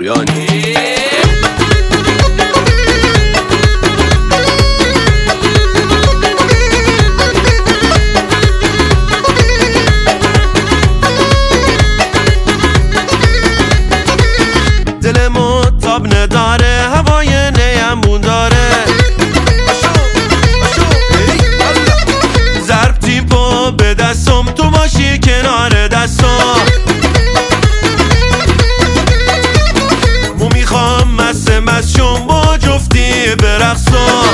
پایانی. دلمو تاب نداره، هوای نیمون داره، ضرب تیمپو به دستم، تو باشی کنار دستم. مو میخوام مست شم با جفتی برقصم،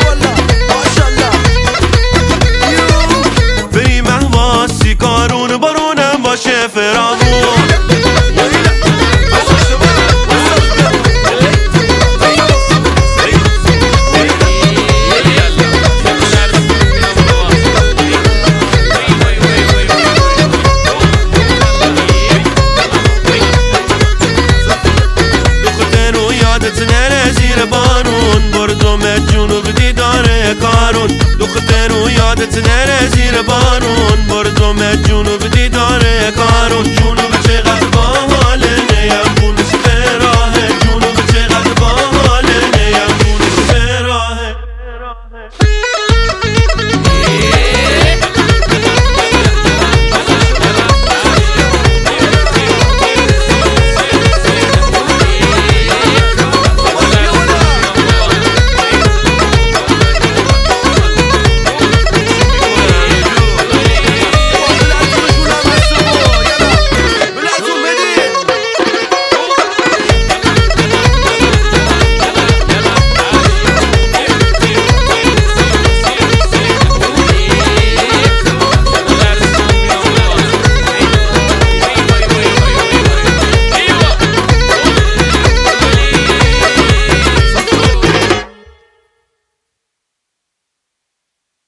بریم احواسی کارون، بارونم باشه فراغون. زیر بارون بردم جنوب دیدار کارون، دختر و یادت نره زیر بارون بردم جنوب دیدار کارون. جنوب چقدر باحاله، نیم